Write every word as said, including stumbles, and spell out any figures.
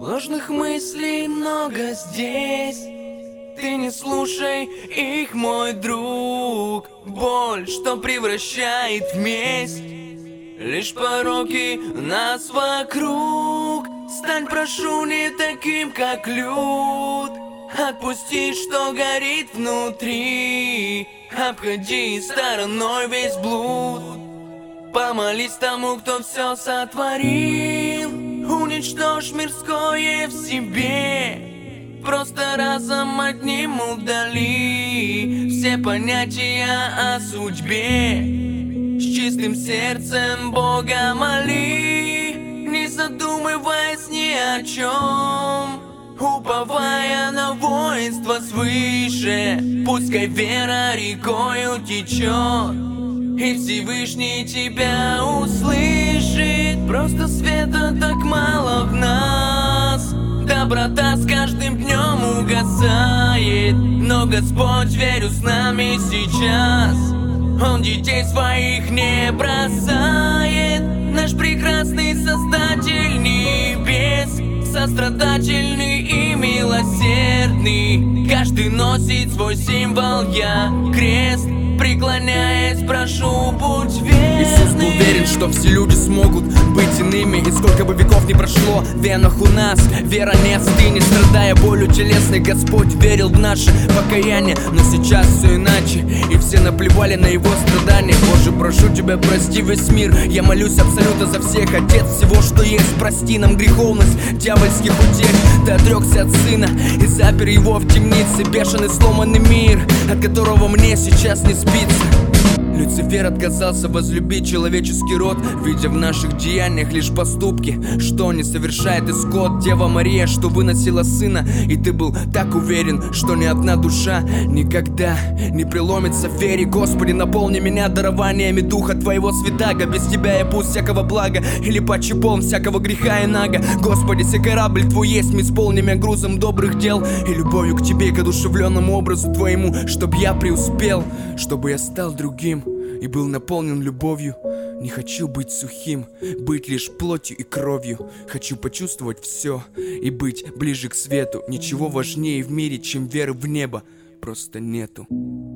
Ложных мыслей много здесь, ты не слушай их, мой друг. Боль, что превращает в месть, лишь пороки нас вокруг. Стань, прошу, не таким, как люд. Отпусти, что горит внутри. Обходи стороной весь блуд. Помолись тому, кто все сотворил. Уничтожь мирское в себе. Просто разом одним удали все понятия о судьбе. С чистым сердцем Бога моли, не задумываясь ни о чем, уповая на воинство свыше. Пускай вера рекою течет, и Всевышний тебя услышит. Просто света так мало в нас, доброта с каждым днем угасает. Но Господь, верю, с нами сейчас. Он детей своих не бросает. Наш прекрасный Создатель небес, сострадательный и милосердный. Каждый носит свой символ, я крест. Преклоняясь, прошу, будь верным. Иисус был уверен, что все люди смогут быть иными. И сколько бы веков ни прошло, в венах у нас вера не остынет. Страдая болью телесной, Господь верил в наше покаяние. Но сейчас все иначе, и все наплевали на его страдания. Боже, прошу тебя, прости весь мир. Я молюсь абсолютно за всех. Отец, всего, что есть, прости нам греховность дьявольских утех. Ты отрекся от сына и запер его в темнице. Бешеный сломанный мир, от которого мне сейчас не спится. Люцифер отказался возлюбить человеческий род, видя в наших деяниях лишь поступки, что не совершает исход. Дева Мария, что выносила сына, и ты был так уверен, что ни одна душа никогда не преломится в вере. Господи, наполни меня дарованиями Духа Твоего Святаго. Без Тебя я пуст всякого блага, или падчий полн всякого греха и нага. Господи, сей корабль Твой есть, мы исполним я грузом добрых дел и любовью к Тебе, к одушевленному образу Твоему, чтоб я преуспел, чтобы я стал другим и был наполнен любовью. Не хочу быть сухим, быть лишь плотью и кровью. Хочу почувствовать все и быть ближе к свету. Ничего важнее в мире, чем веры в небо, просто нету.